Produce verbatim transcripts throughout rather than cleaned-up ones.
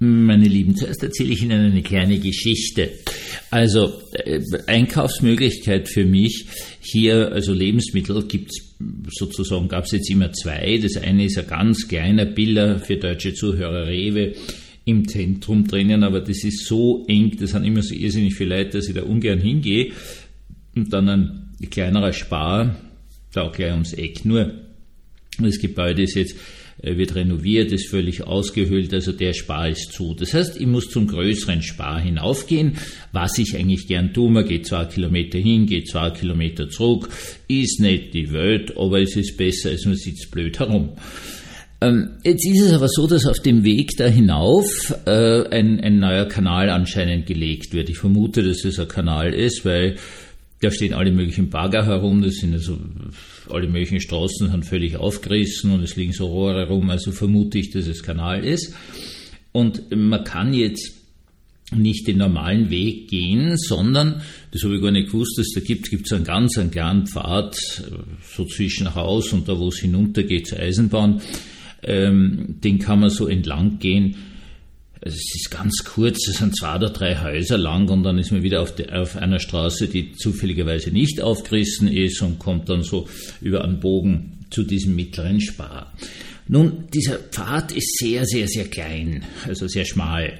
Meine Lieben, zuerst erzähle ich Ihnen eine kleine Geschichte. Also äh, Einkaufsmöglichkeit für mich hier, also Lebensmittel gibt's sozusagen, gab es jetzt immer zwei. Das eine ist ein ganz kleiner Biller für deutsche Zuhörer, Rewe, im Zentrum drinnen, aber das ist so eng, das sind immer so irrsinnig viele Leute, dass ich da ungern hingehe. Und dann ein kleinerer Spar, da auch gleich ums Eck. Nur das Gebäude ist jetzt wird renoviert, ist völlig ausgehöhlt, also der Spar ist zu. Das heißt, ich muss zum größeren Spar hinaufgehen, was ich eigentlich gern tue. Man geht zwei Kilometer hin, geht zwei Kilometer zurück, ist nicht die Welt, aber es ist besser, als man sitzt blöd herum. Ähm, jetzt ist es aber so, dass auf dem Weg da hinauf äh, ein, ein neuer Kanal anscheinend gelegt wird. Ich vermute, dass es ein Kanal ist, weil da stehen alle möglichen Bagger herum, das sind also alle möglichen Straßen sind völlig aufgerissen und es liegen so Rohre rum, also vermute ich, dass es Kanal ist. Und man kann jetzt nicht den normalen Weg gehen, sondern, das habe ich gar nicht gewusst, dass es da gibt, gibt es einen ganz einen kleinen Pfad, so zwischen Haus und da, wo es hinunter geht zur Eisenbahn, ähm, den kann man so entlang gehen. Also es ist ganz kurz, es sind zwei oder drei Häuser lang und dann ist man wieder auf, die, auf einer Straße, die zufälligerweise nicht aufgerissen ist und kommt dann so über einen Bogen zu diesem mittleren Spar. Nun, dieser Pfad ist sehr, sehr, sehr klein, also sehr schmal.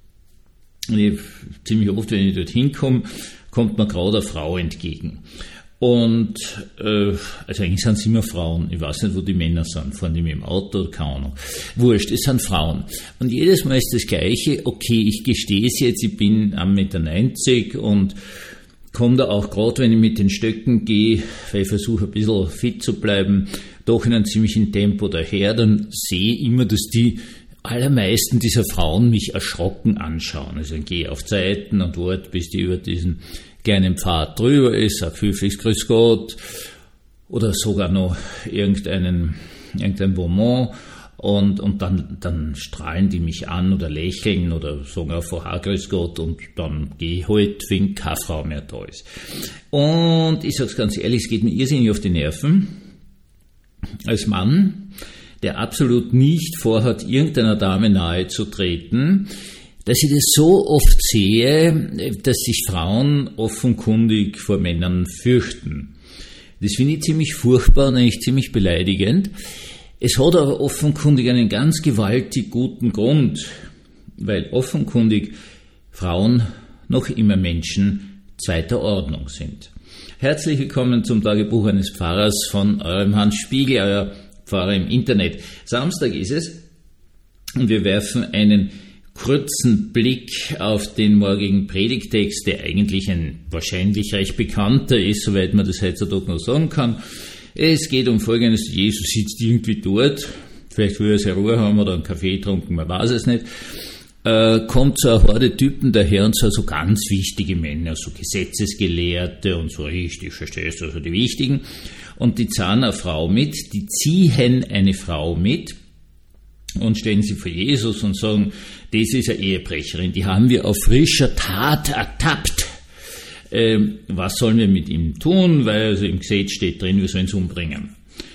Und ich, ziemlich oft, wenn ich dort hinkomme, kommt mir gerade eine Frau entgegen. Und, äh, also eigentlich sind es immer Frauen. Ich weiß nicht, wo die Männer sind. Fahren die mit dem Auto oder keine Ahnung. Wurscht, es sind Frauen. Und jedes Mal ist das Gleiche. Okay, ich gestehe es jetzt, ich bin eins Komma neunzig Meter und komme da auch gerade, wenn ich mit den Stöcken gehe, weil ich versuche ein bisschen fit zu bleiben, doch in einem ziemlichen Tempo daher, dann sehe ich immer, dass die allermeisten dieser Frauen mich erschrocken anschauen. Also dann gehe ich auf Seiten und warte, bis die über diesen kleinen Pfad drüber ist, auf höflichst Grüß Gott oder sogar noch irgendeinen, irgendein Bonbon und, und dann, dann strahlen die mich an oder lächeln oder sagen auch vorher Grüß Gott und dann gehe ich halt, wenn keine Frau mehr da ist. Und ich sage es ganz ehrlich, es geht mir irrsinnig auf die Nerven. Als Mann, der absolut nicht vorhat, irgendeiner Dame nahe zu treten, dass ich das so oft sehe, dass sich Frauen offenkundig vor Männern fürchten. Das finde ich ziemlich furchtbar und eigentlich ziemlich beleidigend. Es hat aber offenkundig einen ganz gewaltig guten Grund, weil offenkundig Frauen noch immer Menschen zweiter Ordnung sind. Herzlich willkommen zum Tagebuch eines Pfarrers von eurem Hans Spiegel, euer Pfarrer im Internet. Samstag ist es und wir werfen einen kurzen Blick auf den morgigen Predigtext, der eigentlich ein wahrscheinlich recht bekannter ist, soweit man das heutzutage noch sagen kann. Es geht um Folgendes: Jesus sitzt irgendwie dort, vielleicht will er seine Ruhe haben oder einen Kaffee trunken, man weiß es nicht, äh, kommt so eine Horde Typen daher und zwar so ganz wichtige Männer, so Gesetzesgelehrte und so richtig, verstehst du, also die wichtigen, und die zahlen eine Frau mit, die ziehen eine Frau mit und stellen sie vor Jesus und sagen, das ist eine Ehebrecherin, die haben wir auf frischer Tat ertappt. Ähm, was sollen wir mit ihm tun? Weil also im Gesetz steht drin, wir sollen sie umbringen.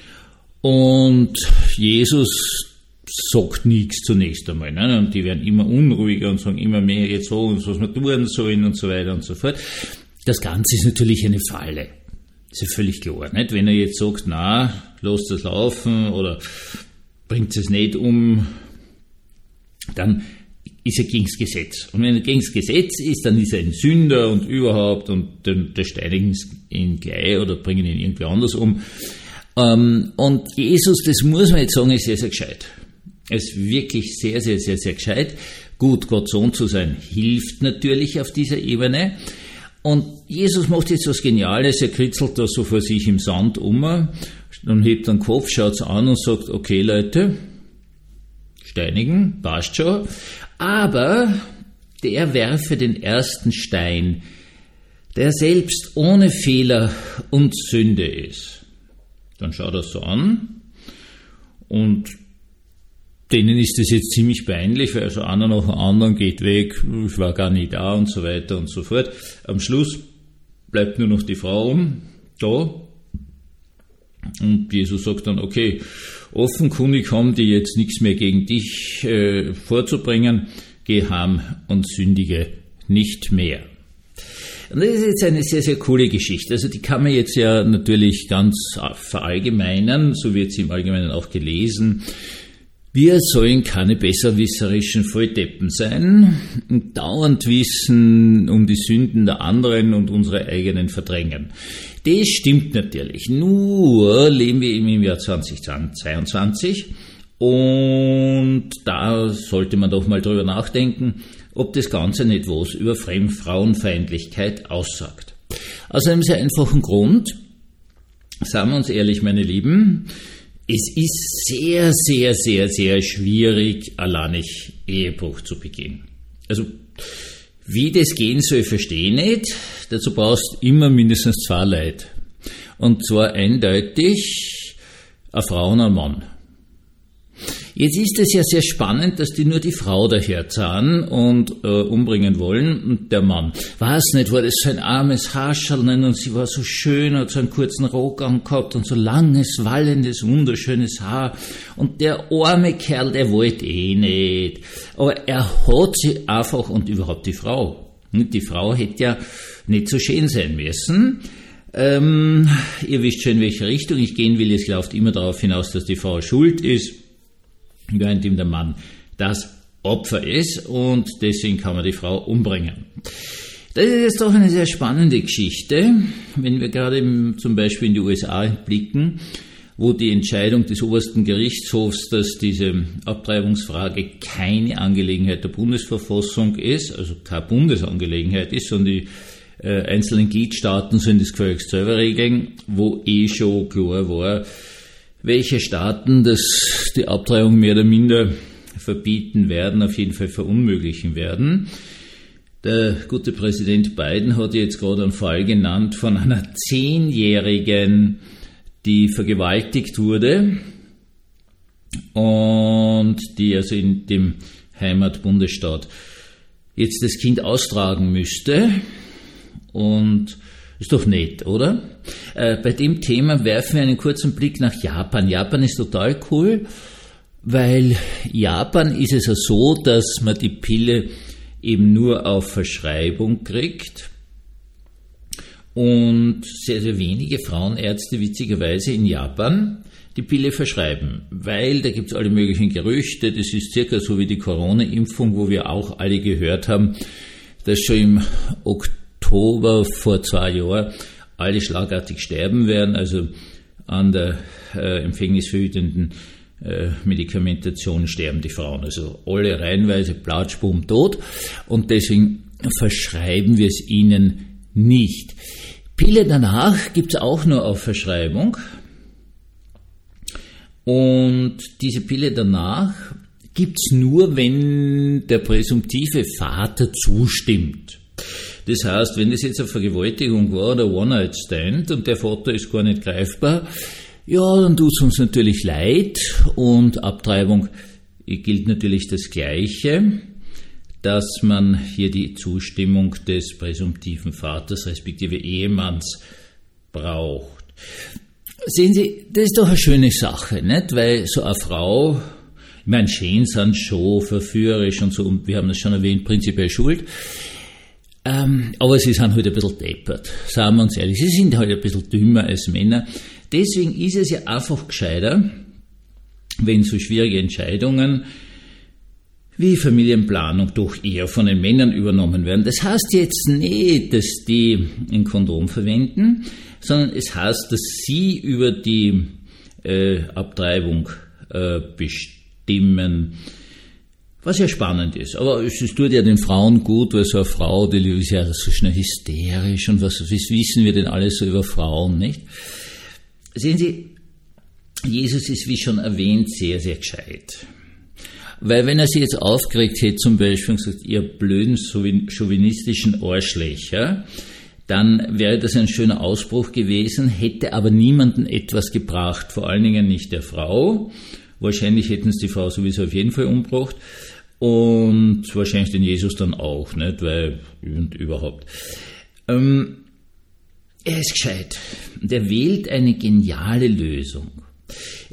Und Jesus sagt nichts zunächst einmal. Ne? Und die werden immer unruhiger und sagen immer mehr jetzt so und was wir tun sollen und so weiter und so fort. Das Ganze ist natürlich eine Falle. Das ist ja völlig klar. Nicht? Wenn er jetzt sagt, na, lasst das laufen oder bringt es nicht um, dann ist er gegen das Gesetz. Und wenn er gegen das Gesetz ist, dann ist er ein Sünder und überhaupt und dann steinigen ihn gleich oder bringen ihn irgendwie anders um. Und Jesus, das muss man jetzt sagen, ist sehr, sehr gescheit. Er ist wirklich sehr, sehr, sehr, sehr gescheit. Gut, Gott Sohn zu sein, hilft natürlich auf dieser Ebene. Und Jesus macht jetzt was Geniales, er kritzelt da so vor sich im Sand um, dann hebt den Kopf, schaut's an und sagt, okay Leute, steinigen, passt schon, aber der werfe den ersten Stein, der selbst ohne Fehler und Sünde ist. Dann schaut er so an und denen ist das jetzt ziemlich peinlich, weil also einer nach dem anderen geht weg, ich war gar nicht da und so weiter und so fort. Am Schluss bleibt nur noch die Frau um, da. Und Jesus sagt dann, okay, offenkundig haben die jetzt nichts mehr gegen dich äh, vorzubringen, Geham und sündige nicht mehr. Und das ist jetzt eine sehr, sehr coole Geschichte. Also die kann man jetzt ja natürlich ganz verallgemeinern, so wird sie im Allgemeinen auch gelesen. Wir sollen keine besserwisserischen Volldeppen sein und dauernd wissen um die Sünden der anderen und unsere eigenen verdrängen. Das stimmt natürlich. Nur leben wir eben im Jahr zweitausendzweiundzwanzig und da sollte man doch mal drüber nachdenken, ob das Ganze nicht was über Frauenfeindlichkeit aussagt. Aus einem sehr einfachen Grund, sagen wir uns ehrlich, meine Lieben, es ist sehr, sehr, sehr, sehr schwierig, alleinig Ehebruch zu begehen. Also, wie das gehen soll, verstehe ich nicht. Dazu brauchst du immer mindestens zwei Leute. Und zwar eindeutig eine Frau und ein Mann. Jetzt ist es ja sehr spannend, dass die nur die Frau daherzahlen und äh, umbringen wollen und der Mann. Weiß nicht, war das so ein armes Harscherl und sie war so schön, hat so einen kurzen Rock angehabt und so langes, wallendes, wunderschönes Haar und der arme Kerl, der wollte eh nicht. Aber er hat sie einfach, und überhaupt die Frau, die Frau hätte ja nicht so schön sein müssen. Ähm, ihr wisst schon, in welche Richtung ich gehen will, es läuft immer darauf hinaus, dass die Frau schuld ist, während ihm der Mann das Opfer ist und deswegen kann man die Frau umbringen. Das ist jetzt doch eine sehr spannende Geschichte, wenn wir gerade im, zum Beispiel in die U S A blicken, wo die Entscheidung des obersten Gerichtshofs, dass diese Abtreibungsfrage keine Angelegenheit der Bundesverfassung ist, also keine Bundesangelegenheit ist, sondern die äh, einzelnen Gliedstaaten sollen das gefälligst selber regeln, wo eh schon klar war, welche Staaten das die Abtreibung mehr oder minder verbieten werden, auf jeden Fall verunmöglichen werden. Der gute Präsident Biden hat jetzt gerade einen Fall genannt von einer Zehnjährigen, die vergewaltigt wurde und die also in dem Heimatbundesstaat jetzt das Kind austragen müsste. Und ist doch nett, oder? Äh, bei dem Thema werfen wir einen kurzen Blick nach Japan. Japan ist total cool, weil Japan ist es ja so, dass man die Pille eben nur auf Verschreibung kriegt und sehr, sehr wenige Frauenärzte witzigerweise in Japan die Pille verschreiben, weil da gibt es alle möglichen Gerüchte, das ist circa so wie die Corona-Impfung, wo wir auch alle gehört haben, dass schon im Oktober vor zwei Jahren alle schlagartig sterben werden, also an der äh, empfängnisverhütenden äh, Medikamentation sterben die Frauen, also alle reihenweise platsch, bumm, tot und deswegen verschreiben wir es ihnen nicht. Pille danach gibt es auch nur auf Verschreibung und diese Pille danach gibt es nur, wenn der präsumptive Vater zustimmt. Das heißt, wenn das jetzt eine Vergewaltigung war oder One-Night-Stand und der Vater ist gar nicht greifbar, ja, dann tut es uns natürlich leid und Abtreibung gilt natürlich das Gleiche, dass man hier die Zustimmung des präsumptiven Vaters respektive Ehemanns braucht. Sehen Sie, das ist doch eine schöne Sache, nicht? Weil so eine Frau, ich meine, schön sind schon, verführerisch und so, und wir haben das schon erwähnt, prinzipiell schuld. Ähm, aber sie sind halt ein bisschen deppert, sagen wir uns ehrlich. Sie sind halt ein bisschen dümmer als Männer. Deswegen ist es ja einfach gescheiter, wenn so schwierige Entscheidungen wie Familienplanung doch eher von den Männern übernommen werden. Das heißt jetzt nicht, dass die ein Kondom verwenden, sondern es heißt, dass sie über die äh, Abtreibung äh, bestimmen. Was ja spannend ist, aber es tut ja den Frauen gut, weil so eine Frau, die ist ja so schnell hysterisch und was, was wissen wir denn alles so über Frauen, nicht? Sehen Sie, Jesus ist, wie schon erwähnt, sehr, sehr gescheit. Weil wenn er sie jetzt aufgeregt hätte, zum Beispiel, und gesagt, ihr blöden, chauvinistischen Arschlöcher, dann wäre das ein schöner Ausbruch gewesen, hätte aber niemanden etwas gebracht, vor allen Dingen nicht der Frau. Wahrscheinlich hätten es die Frau sowieso auf jeden Fall umgebracht und wahrscheinlich den Jesus dann auch, nicht? Weil, und überhaupt. Ähm, er ist gescheit. Und er wählt eine geniale Lösung.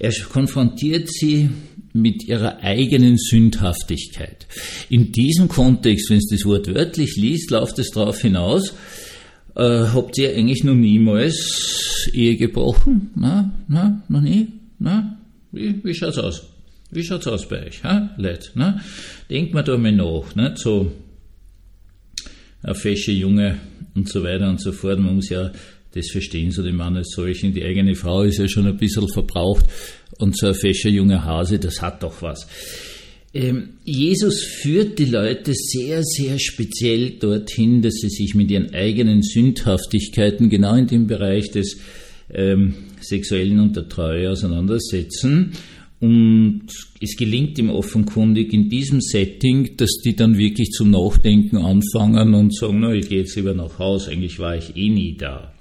Er konfrontiert sie mit ihrer eigenen Sündhaftigkeit. In diesem Kontext, wenn es das Wort wörtlich liest, läuft es darauf hinaus, äh, habt ihr eigentlich noch niemals Ehe gebrochen? Na, na, noch nie? Na, wie, wie schaut's aus? Wie schaut's aus bei euch, ha, Leute? Ne? Denkt mal da mal nach, ne? So ein fescher Junge und so weiter und so fort. Man muss ja das verstehen, so den Mann als solchen. Die eigene Frau ist ja schon ein bisschen verbraucht und so ein fescher junger Hase, das hat doch was. Ähm, Jesus führt die Leute sehr, sehr speziell dorthin, dass sie sich mit ihren eigenen Sündhaftigkeiten genau in dem Bereich des ähm, Sexuellen und der Treue auseinandersetzen. Und es gelingt ihm offenkundig in diesem Setting, dass die dann wirklich zum Nachdenken anfangen und sagen, na, ich gehe jetzt lieber nach Hause, eigentlich war ich eh nie da.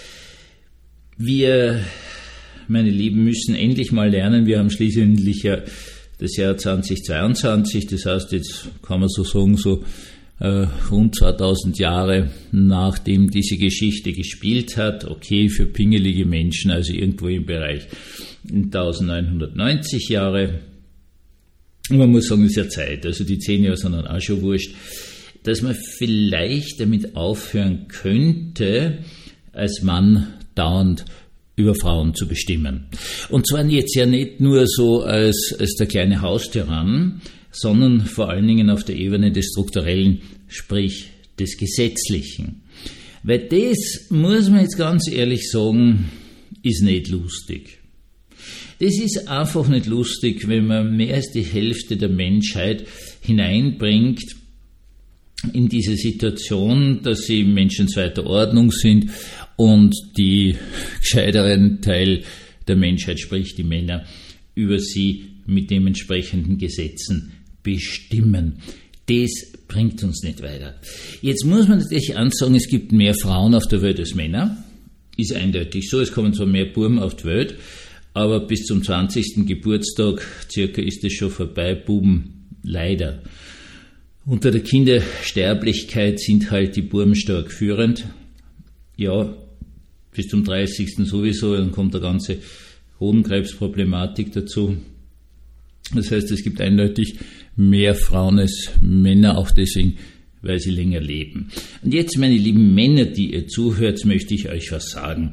Wir, meine Lieben, müssen endlich mal lernen, wir haben schließlich ja das Jahr zweitausendzweiundzwanzig, das heißt, jetzt kann man so sagen, so äh, rund zweitausend Jahre nachdem diese Geschichte gespielt hat, okay, für pingelige Menschen, also irgendwo im Bereich neunzehnhundertneunzig Jahre. Und man muss sagen, es ist ja Zeit, also die zehn Jahre sind dann auch schon wurscht, dass man vielleicht damit aufhören könnte, als Mann dauernd über Frauen zu bestimmen. Und zwar jetzt ja nicht nur so als, als der kleine Haustyrann, sondern vor allen Dingen auf der Ebene des Strukturellen, sprich des Gesetzlichen. Weil das, muss man jetzt ganz ehrlich sagen, ist nicht lustig. Das ist einfach nicht lustig, wenn man mehr als die Hälfte der Menschheit hineinbringt in diese Situation, dass sie Menschen zweiter Ordnung sind und die gescheiteren Teil der Menschheit, sprich die Männer, über sie mit dementsprechenden Gesetzen bestimmen. Das bringt uns nicht weiter. Jetzt muss man natürlich ansagen, es gibt mehr Frauen auf der Welt als Männer. Ist eindeutig so, es kommen zwar mehr Buben auf die Welt, aber bis zum zwanzigsten Geburtstag circa ist es schon vorbei, Buben leider. Unter der Kindersterblichkeit sind halt die Buben stark führend. Ja, bis zum dreißigsten sowieso, dann kommt eine ganze Hodenkrebsproblematik dazu. Das heißt, es gibt eindeutig mehr Frauen als Männer, auch deswegen, weil sie länger leben. Und jetzt, meine lieben Männer, die ihr zuhört, möchte ich euch was sagen.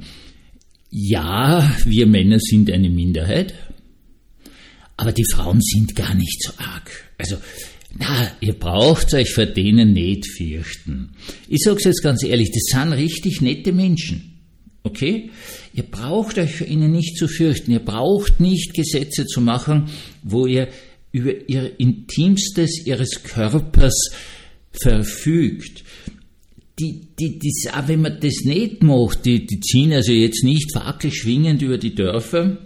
Ja, wir Männer sind eine Minderheit, aber die Frauen sind gar nicht so arg. Also, na, ihr braucht euch vor denen nicht fürchten. Ich sag's jetzt ganz ehrlich, das sind richtig nette Menschen. Okay? Ihr braucht euch vor ihnen nicht zu fürchten. Ihr braucht nicht Gesetze zu machen, wo ihr über ihr Intimstes ihres Körpers verfügt. Die, die, die, wenn man das nicht macht, die, die ziehen also jetzt nicht fackelschwingend über die Dörfer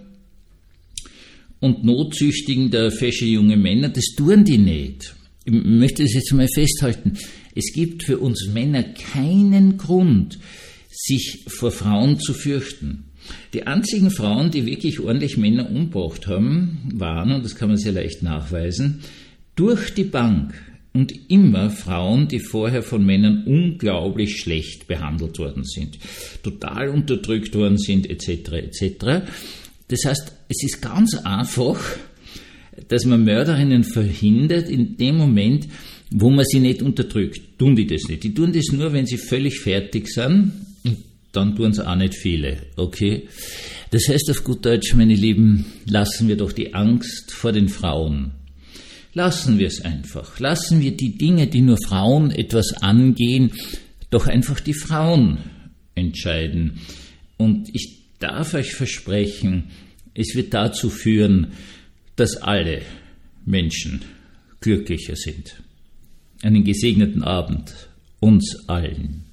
und notzüchtigen der fesche junge Männer, das tun die nicht. Ich möchte das jetzt mal festhalten. Es gibt für uns Männer keinen Grund, sich vor Frauen zu fürchten. Die einzigen Frauen, die wirklich ordentlich Männer umgebracht haben, waren, und das kann man sehr leicht nachweisen, durch die Bank und immer Frauen, die vorher von Männern unglaublich schlecht behandelt worden sind, total unterdrückt worden sind, et cetera et cetera. Das heißt, es ist ganz einfach, dass man Mörderinnen verhindert in dem Moment, wo man sie nicht unterdrückt. Tun die das nicht. Die tun das nur, wenn sie völlig fertig sind. Dann tun es auch nicht viele, okay? Das heißt auf gut Deutsch, meine Lieben, lassen wir doch die Angst vor den Frauen. Lassen wir es einfach. Lassen wir die Dinge, die nur Frauen etwas angehen, doch einfach die Frauen entscheiden. Und ich darf euch versprechen, es wird dazu führen, dass alle Menschen glücklicher sind. Einen gesegneten Abend uns allen.